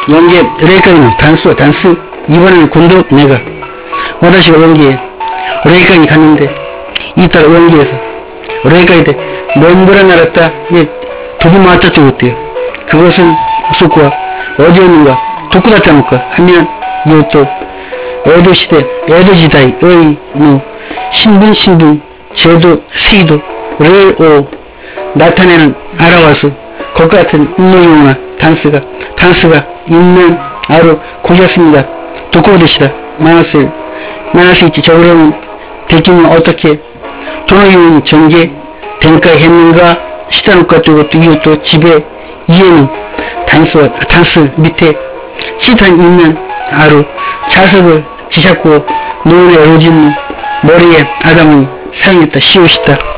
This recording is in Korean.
연계 레이카이는 단수 이번에는 군도 내가 와다시가 연계에 레이카이 갔는데 이따가 연계에서 레이카이 때 먼보라 나랐다 두부 맞다 쪽었대요. 그것은 수쿠와 어디였는가 도쿠다타노까 하면 이것도 에도시대 에도지다의 신분 제도 시도를 나타내는 알아와서 것 같은 인물이나 단스가 있는 아로 고셨습니다. 도코데시다. 마나스이치 저그러면 대기는 어떻게 도노유인 전개 된가했는가 시다노까 또 이것도 집에 이해는 단스 밑에 시탄 있는 아로 자석을 지셨고 노은의 로진 머리에 아담이 사용했다. 시옷이다.